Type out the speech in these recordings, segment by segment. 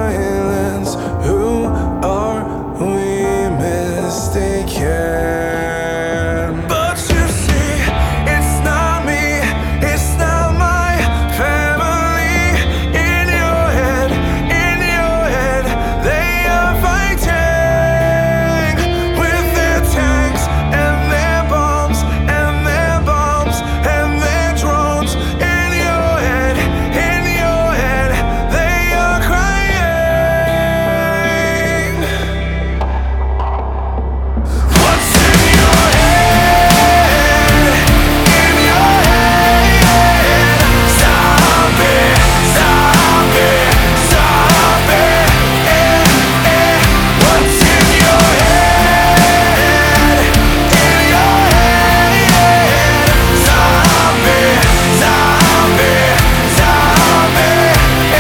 silence. Who are we mistaken? But you see, it's not me, it's not my family. In your head, they are fighting with their tanks and their bombs and their bombs and their drones. In your head, they are crying. What's in your head? In your head, zombie, zombie, zombie. What's in your head? In your head, zombie, zombie, zombie.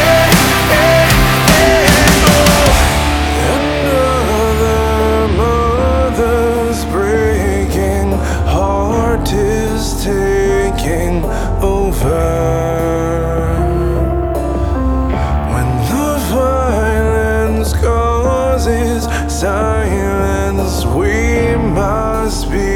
Another mother's breaking heart is taking over. When the violence causes silence, we must be